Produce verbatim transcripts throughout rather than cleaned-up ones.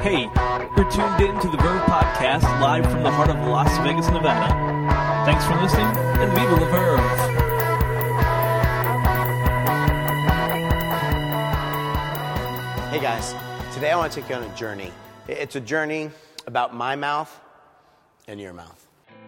Hey, you're tuned in to the Verve Podcast live from the heart of Las Vegas, Nevada. Thanks for listening, and viva la Verve! Hey guys, today I want to take you on a journey. It's a journey about my mouth and your mouth.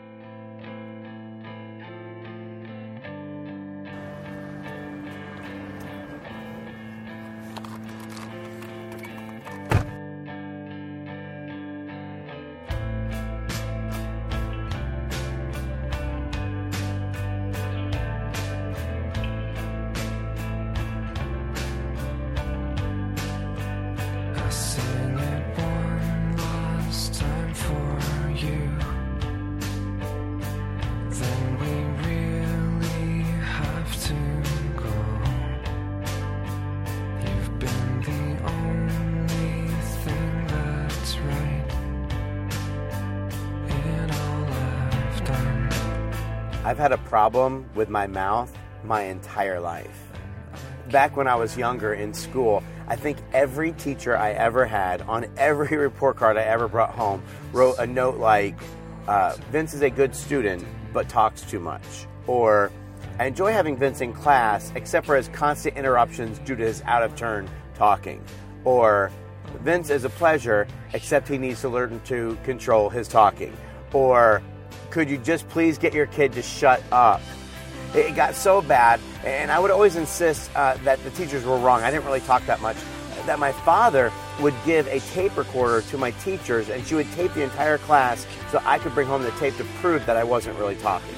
I've had a problem with my mouth my entire life. Back when I was younger in school, I think every teacher I ever had on every report card I ever brought home wrote a note like, uh, Vince is a good student, but talks too much. Or, I enjoy having Vince in class, except for his constant interruptions due to his out-of-turn talking. Or, Vince is a pleasure, except he needs to learn to control his talking. Or, could you just please get your kid to shut up? It got so bad, and I would always insist uh, that the teachers were wrong. I didn't really talk that much. That my father would give a tape recorder to my teachers, and she would tape the entire class so I could bring home the tape to prove that I wasn't really talking.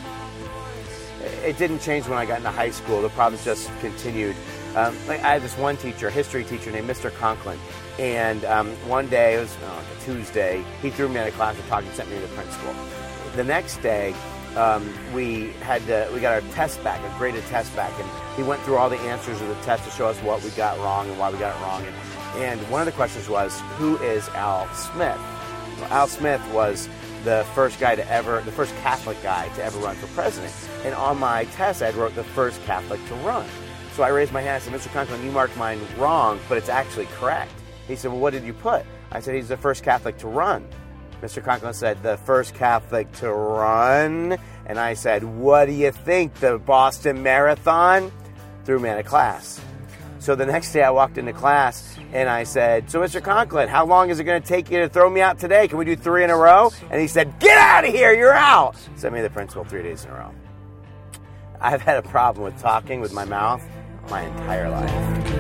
It didn't change when I got into high school. The problems just continued. Um, like I had this one teacher, a history teacher named Mister Conklin, and um, one day, it was oh, like a Tuesday, he threw me out of class and talked and sent me to the principal. The next day, um, we had to, we got our test back, a graded test back, and he went through all the answers of the test to show us what we got wrong and why we got it wrong. And, and one of the questions was, who is Al Smith? Well, Al Smith was the first guy to ever, the first Catholic guy to ever run for president. And on my test, I wrote the first Catholic to run. So I raised my hand and said, Mister Conklin, you marked mine wrong, but it's actually correct. He said, well, what did you put? I said, he's the first Catholic to run. Mister Conklin said, the first Catholic to run? And I said, what do you think, the Boston Marathon? Threw me out of class. So the next day I walked into class and I said, so Mister Conklin, how long is it going to take you to throw me out today? Can we do three in a row? And he said, get out of here, you're out. Sent me to the principal three days in a row. I've had a problem with talking with my mouth my entire life.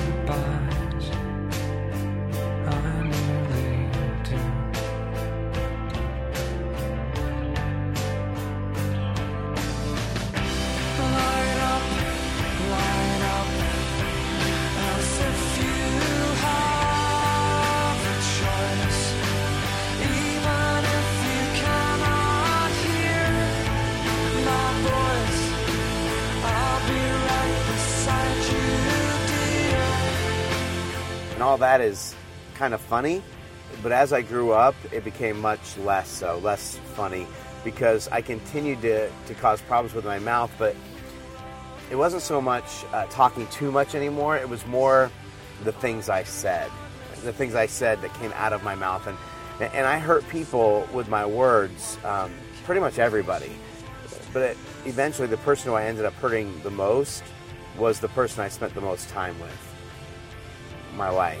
And all that is kind of funny, but as I grew up, it became much less so, less funny, because I continued to, to cause problems with my mouth, but it wasn't so much uh, talking too much anymore, it was more the things I said, the things I said that came out of my mouth, and, and I hurt people with my words, um, pretty much everybody, but it, eventually the person who I ended up hurting the most was the person I spent the most time with. My wife.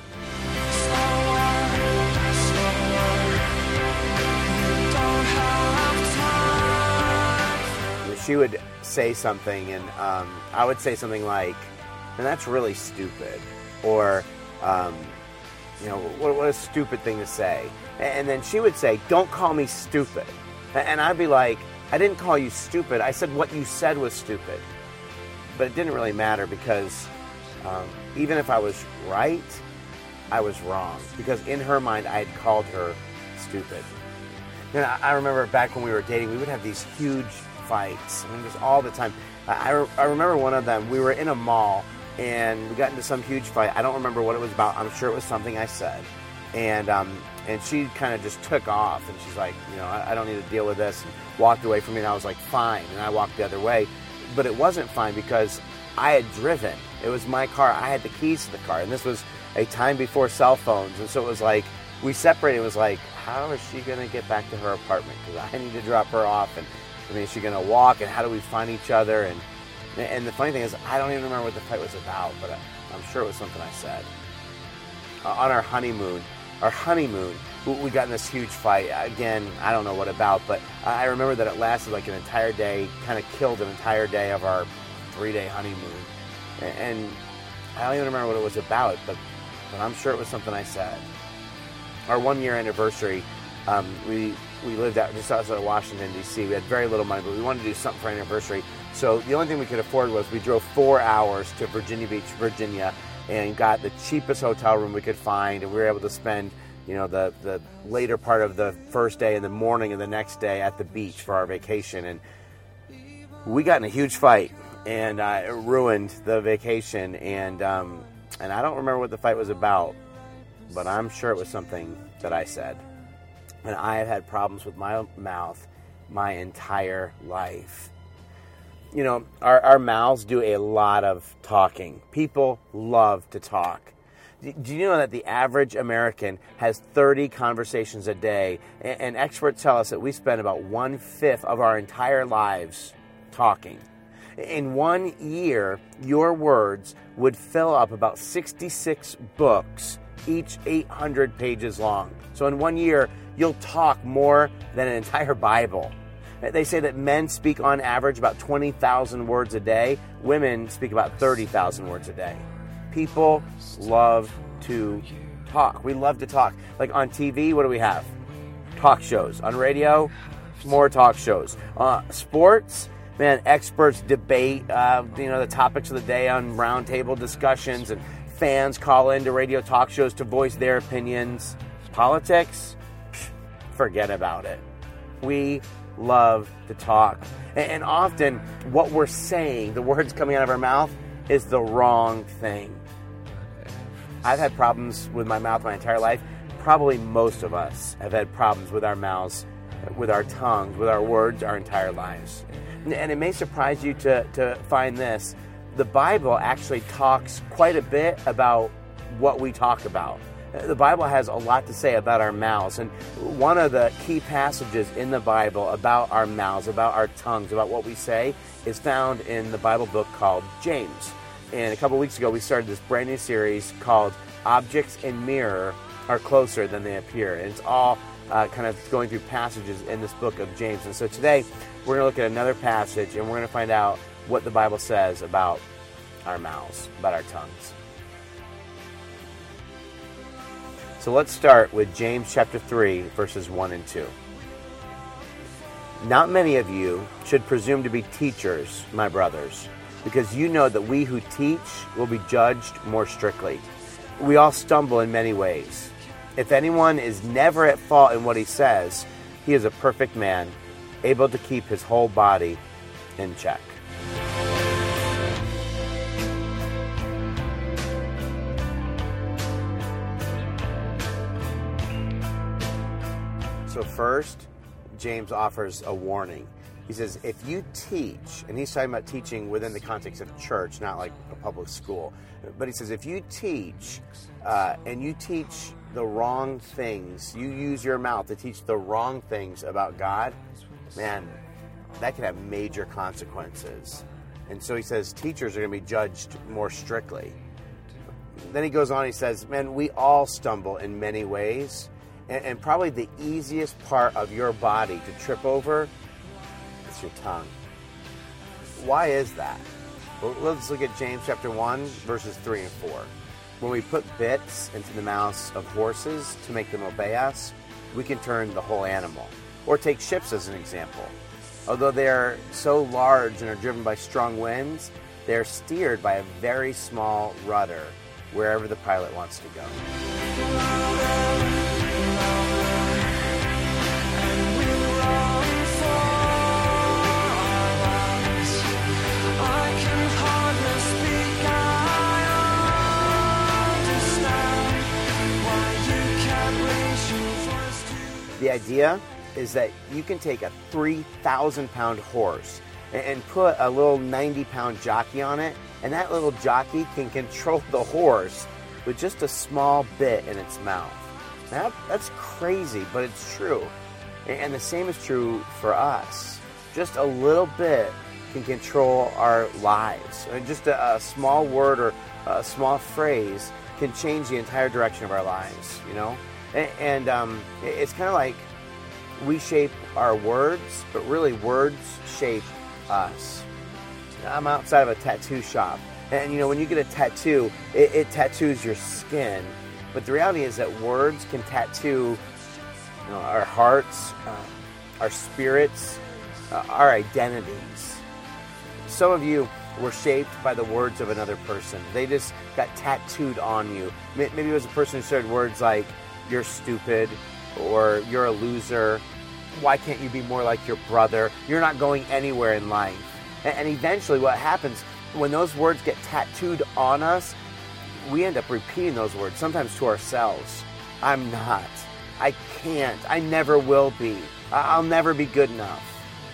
She would say something, and um, I would say something like, and that's really stupid, or, um, you know, what, what a stupid thing to say. And then she would say, don't call me stupid. And I'd be like, I didn't call you stupid, I said what you said was stupid. But it didn't really matter because um, even if I was right, I was wrong. Because in her mind, I had called her stupid. You know, I remember back when we were dating, we would have these huge fights. I mean, just all the time. I, I remember one of them, we were in a mall, and we got into some huge fight. I don't remember what it was about. I'm sure it was something I said. And um, and she kind of just took off, and she's like, you know, I, I don't need to deal with this, and walked away from me, and I was like, fine. And I walked the other way. But it wasn't fine because I had driven. It was my car. I had the keys to the car. And this was a time before cell phones. And so it was like, we separated. It was like, how is she going to get back to her apartment? Because I need to drop her off. And I mean, is she going to walk? And how do we find each other? And and the funny thing is, I don't even remember what the fight was about, but I, I'm sure it was something I said. Uh, on our honeymoon, our honeymoon, we, we got in this huge fight. Again, I don't know what about, but I remember that it lasted like an entire day, kind of killed an entire day of our three-day honeymoon. And, and I don't even remember what it was about, but, but I'm sure it was something I said. Our one-year anniversary, um, we we lived out just outside of Washington, D C. We had very little money, but we wanted to do something for our anniversary. So the only thing we could afford was we drove four hours to Virginia Beach, Virginia, and got the cheapest hotel room we could find, and we were able to spend, you know, the, the later part of the first day and the morning of the next day at the beach for our vacation. And we got in a huge fight, and uh, it ruined the vacation. And um, and I don't remember what the fight was about, but I'm sure it was something that I said. And I have had problems with my mouth my entire life. You know, our, our mouths do a lot of talking. People love to talk. Do you know that the average American has thirty conversations a day? And, and experts tell us that we spend about one-fifth of our entire lives talking. In one year, your words would fill up about sixty-six books, each eight hundred pages long. So in one year, you'll talk more than an entire Bible. They say that men speak on average about twenty thousand words a day. Women speak about thirty thousand words a day. People love to talk. We love to talk. Like on T V, what do we have? Talk shows. On radio, more talk shows. Uh, sports, man, experts debate, uh, you know, the topics of the day on roundtable discussions, and fans call into radio talk shows to voice their opinions. Politics, forget about it. We love to talk. And, and often what we're saying, the words coming out of our mouth, is the wrong thing. I've had problems with my mouth my entire life. Probably most of us have had problems with our mouths, with our tongues, with our words our entire lives. And it may surprise you to, to find this. The Bible actually talks quite a bit about what we talk about. The Bible has a lot to say about our mouths, and one of the key passages in the Bible about our mouths, about our tongues, about what we say, is found in the Bible book called James. And a couple weeks ago, we started this brand new series called Objects in Mirror Are Closer Than They Appear. And it's all uh, kind of going through passages in this book of James. And so today, we're going to look at another passage, and we're going to find out what the Bible says about our mouths, about our tongues. So let's start with James chapter three, verses one and two. Not many of you should presume to be teachers, my brothers, because you know that we who teach will be judged more strictly. We all stumble in many ways. If anyone is never at fault in what he says, he is a perfect man, able to keep his whole body in check. So first, James offers a warning. He says, if you teach, and he's talking about teaching within the context of church, not like a public school, but he says, if you teach uh, and you teach the wrong things, you use your mouth to teach the wrong things about God, man, that can have major consequences. And so he says teachers are going to be judged more strictly. Then he goes on, he says, man, we all stumble in many ways. And, and probably the easiest part of your body to trip over is your tongue. Why is that? Well, let's look at James chapter one, verses three and four. When we put bits into the mouths of horses to make them obey us, we can turn the whole animal. Or take ships as an example. Although they are so large and are driven by strong winds, they are steered by a very small rudder wherever the pilot wants to go. The idea is that you can take a three thousand pound horse and put a little ninety pound jockey on it, and that little jockey can control the horse with just a small bit in its mouth. That, that's crazy, but it's true. And the same is true for us. Just a little bit can control our lives. Just a, a small word or a small phrase can change the entire direction of our lives, you know? And, and um, it's kind of like we shape our words, but really words shape us. I'm outside of a tattoo shop, and you know, when you get a tattoo, it, it tattoos your skin. But the reality is that words can tattoo you know, our hearts, uh, our spirits, uh, our identities. Some of you were shaped by the words of another person. They just got tattooed on you. Maybe it was a person who said words like, "You're stupid," or "You're a loser," "Why can't you be more like your brother?" "You're not going anywhere in life." And eventually what happens when those words get tattooed on us, we end up repeating those words, sometimes to ourselves. "I'm not. I can't. I never will be. I'll never be good enough."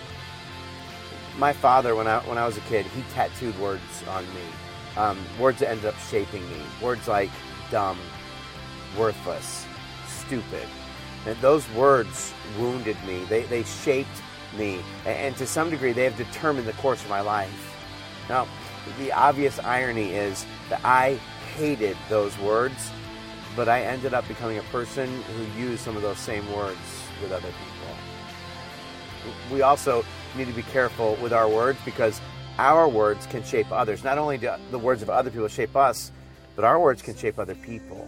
My father, when I when I was a kid, he tattooed words on me. Um, words that ended up shaping me. Words like dumb, worthless, stupid. And those words wounded me. They they shaped me. And to some degree, they have determined the course of my life. Now, the obvious irony is that I hated those words, but I ended up becoming a person who used some of those same words with other people. We also need to be careful with our words because our words can shape others. Not only do the words of other people shape us, but our words can shape other people.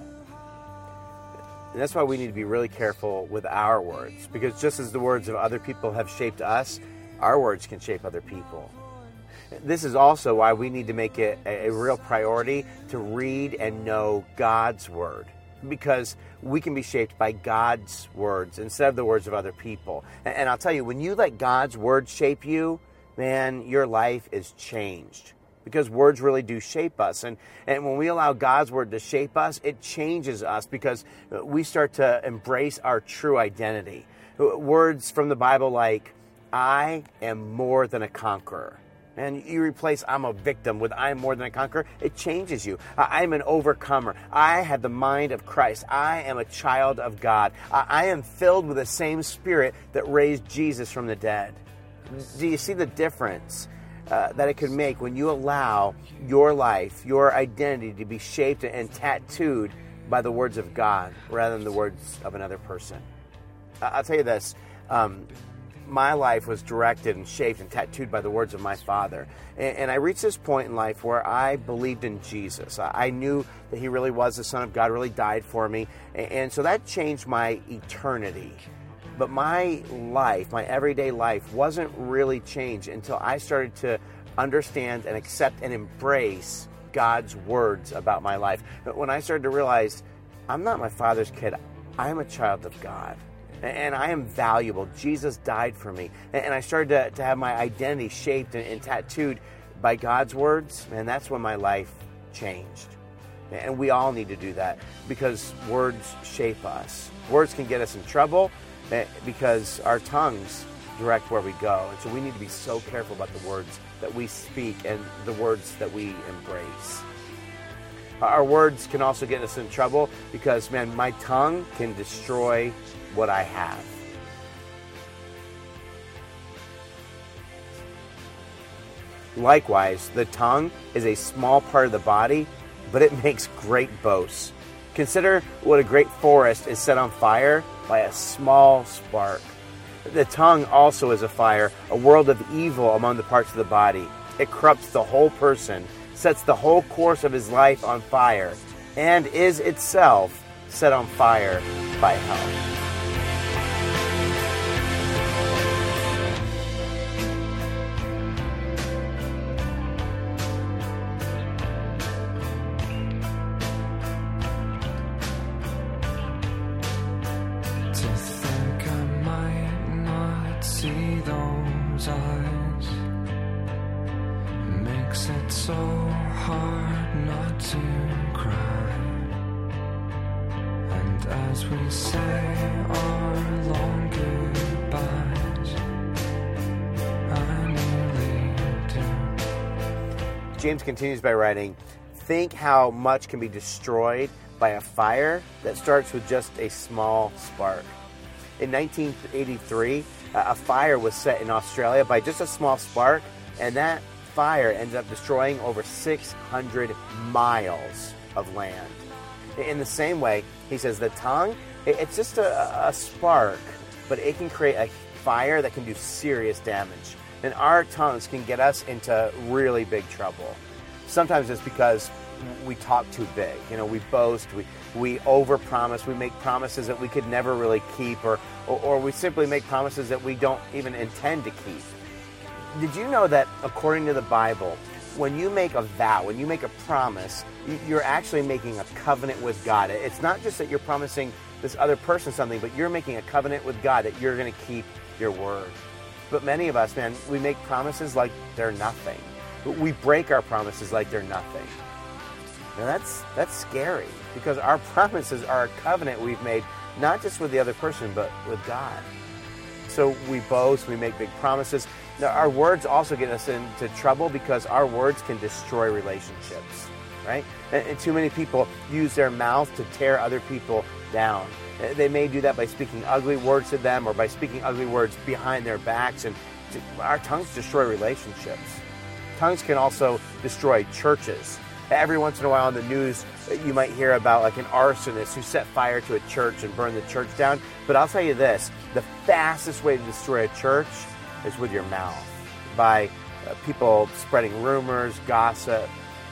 And that's why we need to be really careful with our words, because just as the words of other people have shaped us, our words can shape other people. This is also why we need to make it a, a real priority to read and know God's Word, because we can be shaped by God's words instead of the words of other people. And, and I'll tell you, when you let God's Word shape you, man, your life is changed. Because words really do shape us. And, and when we allow God's Word to shape us, it changes us because we start to embrace our true identity. Words from the Bible like, "I am more than a conqueror." And you replace "I'm a victim" with "I am more than a conqueror." It changes you. I am an overcomer. I have the mind of Christ. I am a child of God. I am filled with the same Spirit that raised Jesus from the dead. Do you see the difference uh, that it could make when you allow your life, your identity to be shaped and tattooed by the words of God rather than the words of another person? I'll tell you this. Um, My life was directed and shaped and tattooed by the words of my father. And, and I reached this point in life where I believed in Jesus. I, I knew that he really was the Son of God, really died for me. And, and so that changed my eternity. But my life, my everyday life, wasn't really changed until I started to understand and accept and embrace God's words about my life. But when I started to realize, I'm not my father's kid, I'm a child of God. And I am valuable. Jesus died for me. And I started to, to have my identity shaped and, and tattooed by God's words. And that's when my life changed. And we all need to do that because words shape us. Words can get us in trouble because our tongues direct where we go. And so we need to be so careful about the words that we speak and the words that we embrace. Our words can also get us in trouble because, man, my tongue can destroy what I have. Likewise, the tongue is a small part of the body, but it makes great boasts. Consider what a great forest is set on fire by a small spark. The tongue also is a fire, a world of evil among the parts of the body. It corrupts the whole person, sets the whole course of his life on fire, and is itself set on fire by hell. So hard not to cry, and as we say our long goodbyes, I nearly do. James continues by writing, "Think how much can be destroyed by a fire that starts with just a small spark. In nineteen eighty-three, a fire was set in Australia by just a small spark, and that fire ended up destroying over six hundred miles of land. In the same way, he says the tongue, it's just a, a spark, but it can create a fire that can do serious damage. And our tongues can get us into really big trouble. Sometimes it's because we talk too big. You know, we boast, we we overpromise, we make promises that we could never really keep, or, or or we simply make promises that we don't even intend to keep. Did you know that according to the Bible, when you make a vow, when you make a promise, you're actually making a covenant with God? It's not just that you're promising this other person something, but you're making a covenant with God that you're going to keep your word. But many of us, man, we make promises like they're nothing. We break our promises like they're nothing. Now that's that's scary, because our promises are a covenant we've made, not just with the other person, but with God. So we boast, we make big promises. Now, our words also get us into trouble because our words can destroy relationships, right? And, and too many people use their mouth to tear other people down. They may do that by speaking ugly words to them, or by speaking ugly words behind their backs, and our tongues destroy relationships. Tongues can also destroy churches. Every once in a while on the news, you might hear about like an arsonist who set fire to a church and burned the church down. But I'll tell you this, the fastest way to destroy a church is with your mouth, by uh, people spreading rumors, gossip.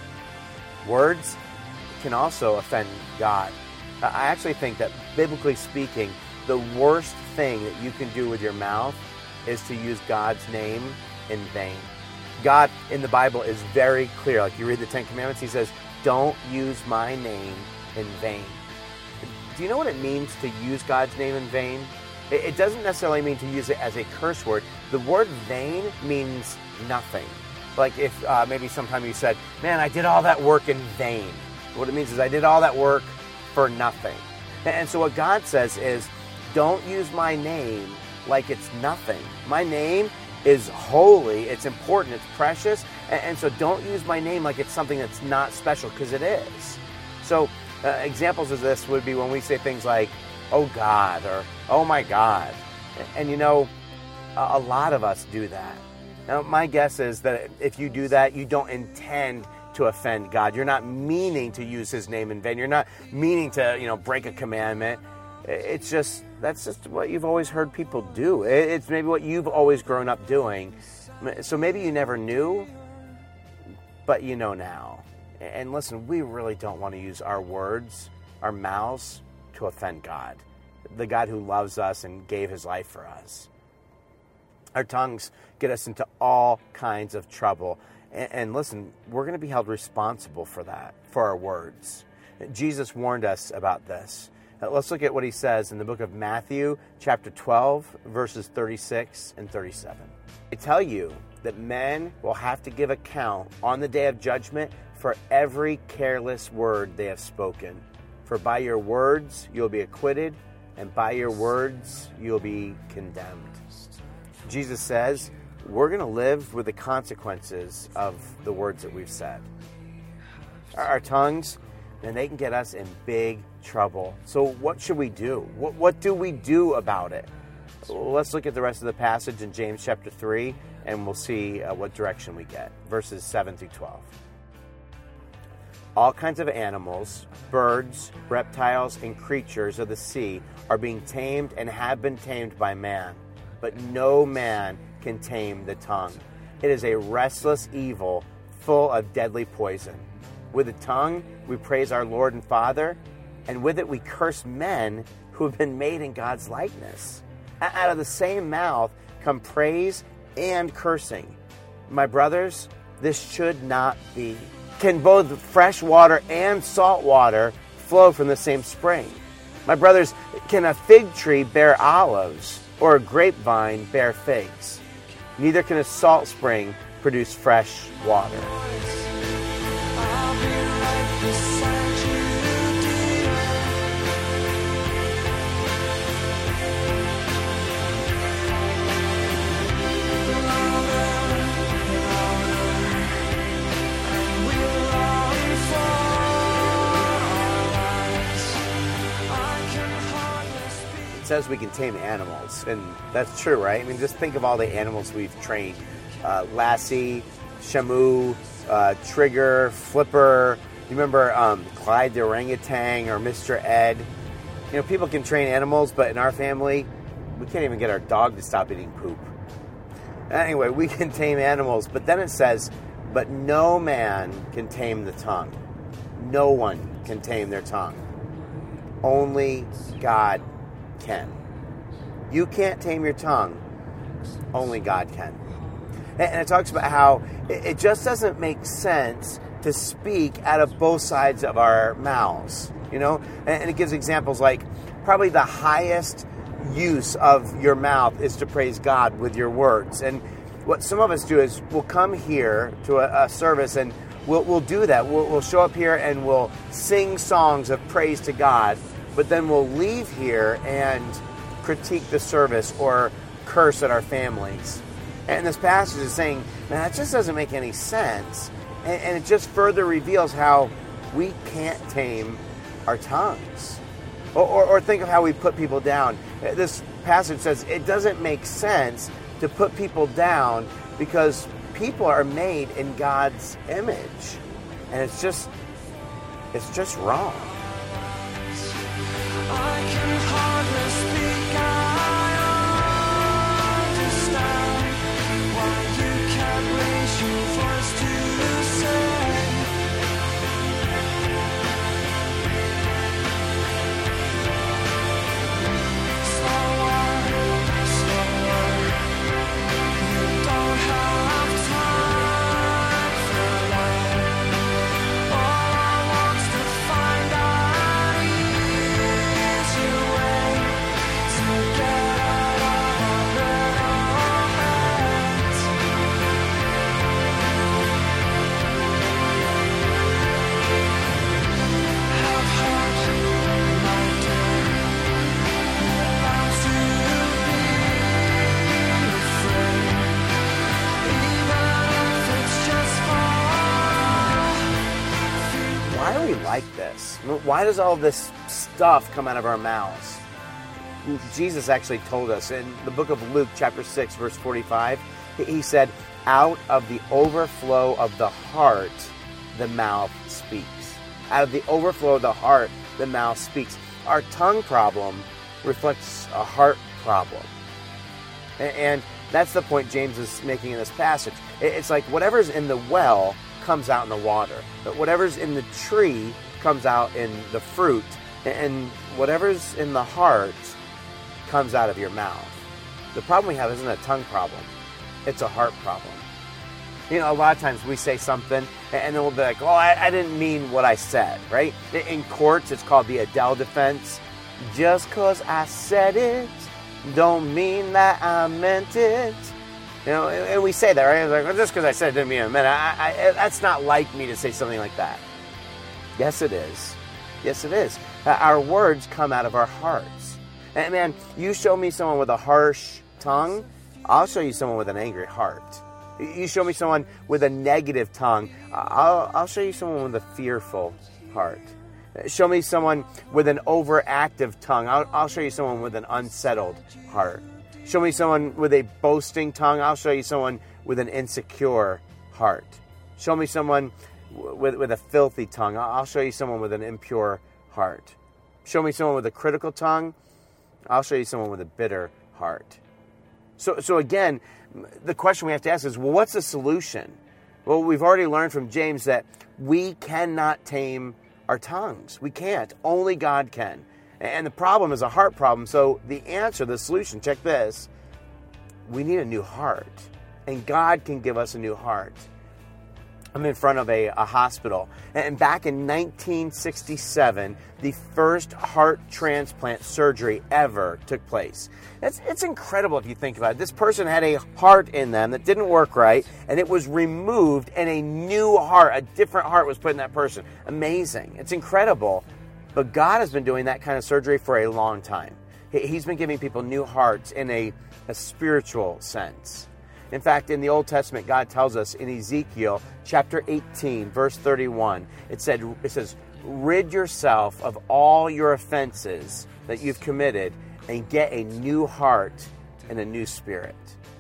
Words can also offend God. I actually think that, biblically speaking, the worst thing that you can do with your mouth is to use God's name in vain. God in the Bible is very clear. Like you read the Ten Commandments, he says, don't use my name in vain. Do you know what it means to use God's name in vain? It doesn't necessarily mean to use it as a curse word. The word vain means nothing. Like if uh, maybe sometime you said, man, I did all that work in vain. What it means is I did all that work for nothing. And so what God says is, don't use my name like it's nothing. My name is holy, it's important, it's precious, and so don't use my name like it's something that's not special, because it is. So uh, examples of this would be when we say things like, oh God, or oh my God. And you know, a lot of us do that. Now my guess is that if you do that, you don't intend to offend God. You're not meaning to use his name in vain. You're not meaning to, you know, break a commandment. It's just, that's just what you've always heard people do. It's maybe what you've always grown up doing. So maybe you never knew, but you know now. And listen, we really don't want to use our words, our mouths, to offend God, the God who loves us and gave his life for us. Our tongues get us into all kinds of trouble. And, and listen, we're going to be held responsible for that, for our words. Jesus warned us about this. Now, let's look at what he says in the book of Matthew, chapter twelve, verses thirty-six and thirty-seven. I tell you that men will have to give account on the day of judgment for every careless word they have spoken. For by your words you'll be acquitted, and by your words you'll be condemned. Jesus says we're going to live with the consequences of the words that we've said. Our tongues, and they can get us in big trouble. So what should we do? What, what do we do about it? Well, let's look at the rest of the passage in James chapter three, and we'll see uh, what direction we get. Verses seven through twelve. All kinds of animals, birds, reptiles, and creatures of the sea are being tamed and have been tamed by man. But no man can tame the tongue. It is a restless evil full of deadly poison. With the tongue, we praise our Lord and Father, and with it we curse men who have been made in God's likeness. Out of the same mouth come praise and cursing. My brothers, this should not be. Can both fresh water and salt water flow from the same spring? My brothers, can a fig tree bear olives, or a grapevine bear figs? Neither can a salt spring produce fresh water. says we can tame animals, and that's true, right? I mean, just think of all the animals we've trained. Uh, Lassie, Shamu, uh, Trigger, Flipper. You remember um, Clyde the orangutan or Mister Ed? You know, people can train animals, but in our family, we can't even get our dog to stop eating poop. Anyway, we can tame animals, but then it says, but no man can tame the tongue. No one can tame their tongue. Only God can. You can't tame your tongue. Only God can. And it talks about how it just doesn't make sense to speak out of both sides of our mouths, you know? And it gives examples like probably the highest use of your mouth is to praise God with your words. And what some of us do is we'll come here to a, a service and we'll, we'll do that. We'll, we'll show up here and we'll sing songs of praise to God, but then we'll leave here and critique the service or curse at our families. And this passage is saying, man, that just doesn't make any sense. And, and it just further reveals how we can't tame our tongues. Or, or, or think of how we put people down. This passage says it doesn't make sense to put people down because people are made in God's image. And it's just, it's just wrong. I can hardly speak. I understand why you can't raise your voice to say. Slower, slower. You don't have time for that. All I want's to find out easy way to get out of our heads. Have heart, my dear, bound to be afraid, even if it's just for. Why are we like this? Why does all this stuff come out of our mouths? Jesus actually told us in the book of Luke, chapter six, verse forty-five, he said, out of the overflow of the heart, the mouth speaks. Out of the overflow of the heart, the mouth speaks. Our tongue problem reflects a heart problem. A- And that's the point James is making in this passage. It- It's like whatever's in the well comes out in the water. But whatever's in the tree comes out in the fruit. And whatever's in the heart comes out of your mouth. The problem we have isn't a tongue problem. It's a heart problem. You know, a lot of times we say something and then we'll be like, oh, I, I didn't mean what I said, right? In courts, it's called the Adele defense. Just because I said it don't mean that I meant it. You know, and and we say that, right? It's like, well, just because I said it didn't mean I meant it. I, I, that's not like me to say something like that. Yes, it is. Yes, it is. Uh, Our words come out of our hearts. And man, you show me someone with a harsh tongue, I'll show you someone with an angry heart. You show me someone with a negative tongue, I'll, I'll show you someone with a fearful heart. Show me someone with an overactive tongue, I'll, I'll show you someone with an unsettled heart. Show me someone with a boasting tongue, I'll show you someone with an insecure heart. Show me someone with, with a filthy tongue, I'll show you someone with an impure heart. Show me someone with a critical tongue, I'll show you someone with a bitter heart. So, so again, the question we have to ask is, well, what's the solution? Well, we've already learned from James that we cannot tame our tongues. We can't. Only God can. And the problem is a heart problem. So the answer, the solution, check this. We need a new heart. And God can give us a new heart. I'm in front of a, a hospital. And back in nineteen sixty-seven, the first heart transplant surgery ever took place. It's, it's incredible if you think about it. This person had a heart in them that didn't work right, and it was removed, and a new heart, a different heart was put in that person. Amazing. It's incredible. But God has been doing that kind of surgery for a long time. He- He's been giving people new hearts in a, a spiritual sense. In fact, in the Old Testament, God tells us in Ezekiel chapter eighteen, verse thirty-one, it said, it says, rid yourself of all your offenses that you've committed and get a new heart and a new spirit?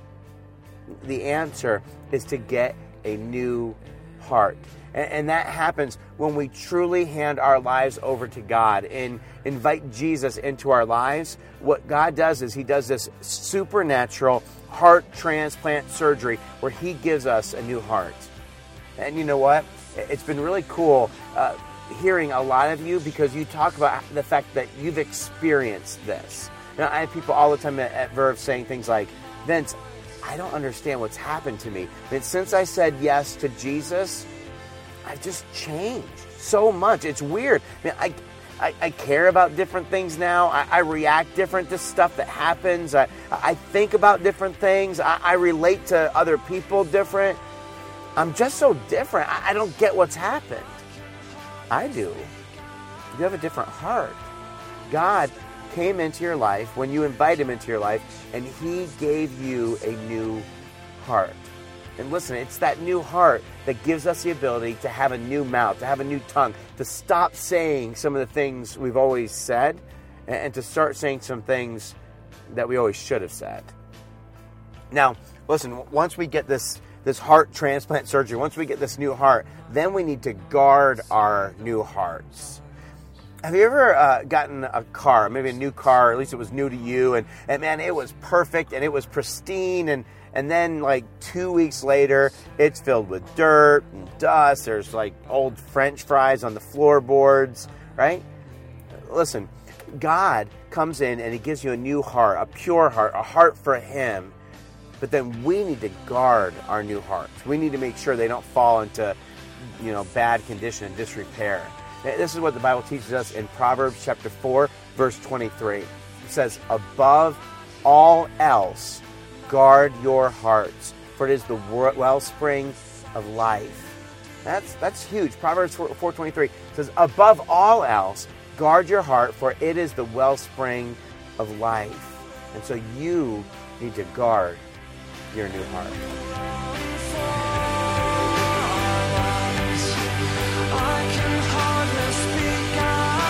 The answer is to get a new heart. And, and that happens when we truly hand our lives over to God and invite Jesus into our lives. What God does is he does this supernatural heart transplant surgery where he gives us a new heart. And you know what? It's been really cool uh, hearing a lot of you because you talk about the fact that you've experienced this. Now, I have people all the time at, at Verve saying things like, Vince, I don't understand what's happened to me. But since I said yes to Jesus, I've just changed so much. It's weird. I mean, I, I, I care about different things now. I, I react different to stuff that happens. I, I think about different things. I, I relate to other people different. I'm just so different. I, I don't get what's happened. I do. You have a different heart. God came into your life when you invite him into your life, and he gave you a new heart. And listen, it's that new heart that gives us the ability to have a new mouth, to have a new tongue, to stop saying some of the things we've always said, and to start saying some things that we always should have said. Now, listen, once we get this this heart transplant surgery, once we get this new heart, then we need to guard our new hearts. Have you ever uh, gotten a car, maybe a new car, or at least it was new to you, and, and man, it was perfect, and it was pristine, and, and then like two weeks later, it's filled with dirt and dust, there's like old French fries on the floorboards, right? Listen, God comes in and he gives you a new heart, a pure heart, a heart for him, but then we need to guard our new hearts. We need to make sure they don't fall into, you know, bad condition and disrepair. This is what the Bible teaches us in Proverbs chapter four, verse twenty-three. It says, above all else, guard your hearts, for it is the wellspring of life. That's that's huge. Proverbs four twenty-three says, above all else, guard your heart, for it is the wellspring of life. And so you need to guard your new heart. I can hardly speak.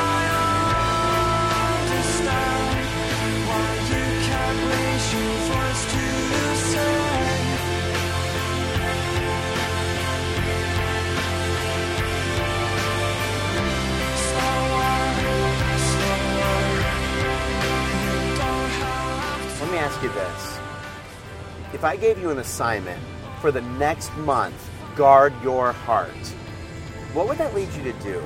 I understand why you can't raise your voice to say. Slower, slower. You don't have to. Let me ask you this. If I gave you an assignment for the next month, guard your heart, what would that lead you to do?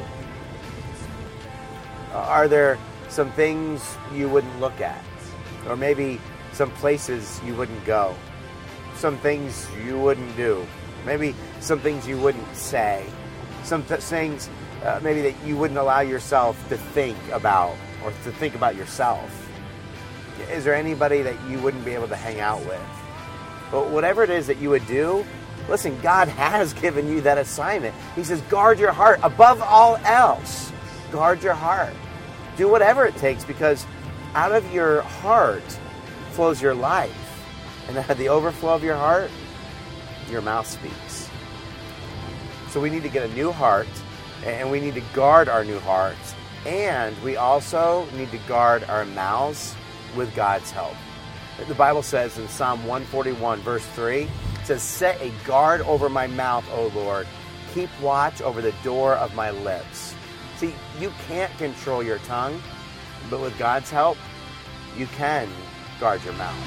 Uh, are there some things you wouldn't look at? Or maybe some places you wouldn't go? Some things you wouldn't do? Maybe some things you wouldn't say? Some th- things uh, maybe that you wouldn't allow yourself to think about or to think about yourself? Is there anybody that you wouldn't be able to hang out with? But whatever it is that you would do, listen, God has given you that assignment. He says, guard your heart. Above all else, guard your heart. Do whatever it takes, because out of your heart flows your life. And out of the overflow of your heart, your mouth speaks. So we need to get a new heart, and we need to guard our new hearts. And we also need to guard our mouths with God's help. The Bible says in Psalm one forty-one, verse three, it says, set a guard over my mouth, O Lord. Keep watch over the door of my lips. See, you can't control your tongue, but with God's help, you can guard your mouth.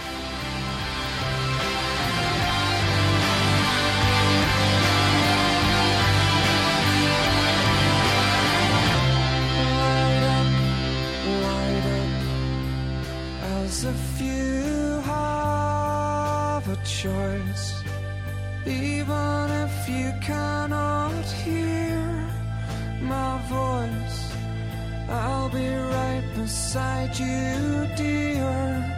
As if you have a choice, even if you cannot hear my voice, I'll be right beside you, dear.